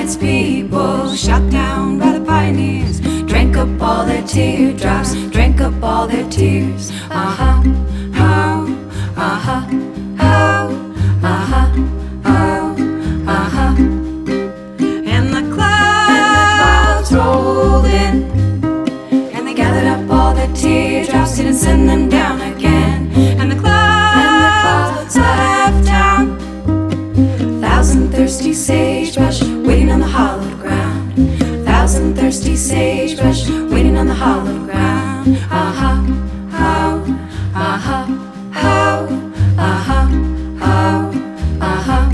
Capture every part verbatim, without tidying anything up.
its people, shot down by the pioneers, drank up all their teardrops, drank up all their tears. Uh-huh, oh, uh-huh, oh, uh-huh, oh, uh-huh. And the clouds rolled in, and they gathered up all their teardrops, didn't send them down again. And the clouds left town, thousand thirsty sagebrush waiting on the hollowed ground, thousand thirsty sagebrush waiting on the hollowed ground. Uh-huh, oh, uh-huh, oh, uh-huh, oh, uh-huh.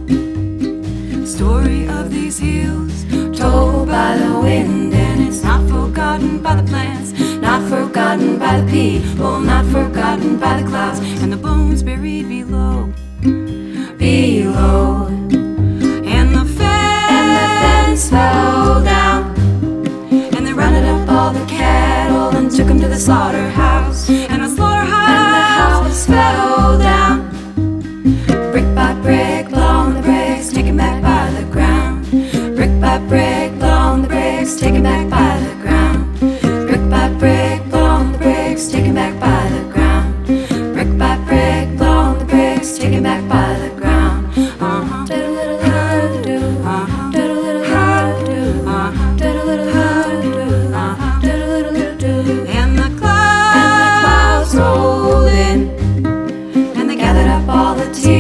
Story of these hills told by the wind, and it's not forgotten by the plants, not forgotten by the people, not forgotten by the clouds, and the bones buried below, below. And the fence, and the fence fell down, and they rounded up all the cattle and took them to the slaughterhouse, and the slaughterhouse fell down, brick by brick, blow on the bricks, taken back by the ground, brick by brick, blow on the bricks, taken back by the ground, brick by brick, blow on the bricks, taken back by the ground, brick by brick, blow on the bricks, taken back by the ground. Uh-huh. Do-do-do-do-do, uh-huh. Do-do-do-do-do, uh-huh. Do-do-do-do-do, uh-huh. Do-do-do-do-do. And the clouds, and the clouds rolled in, and they gathered up all the tears.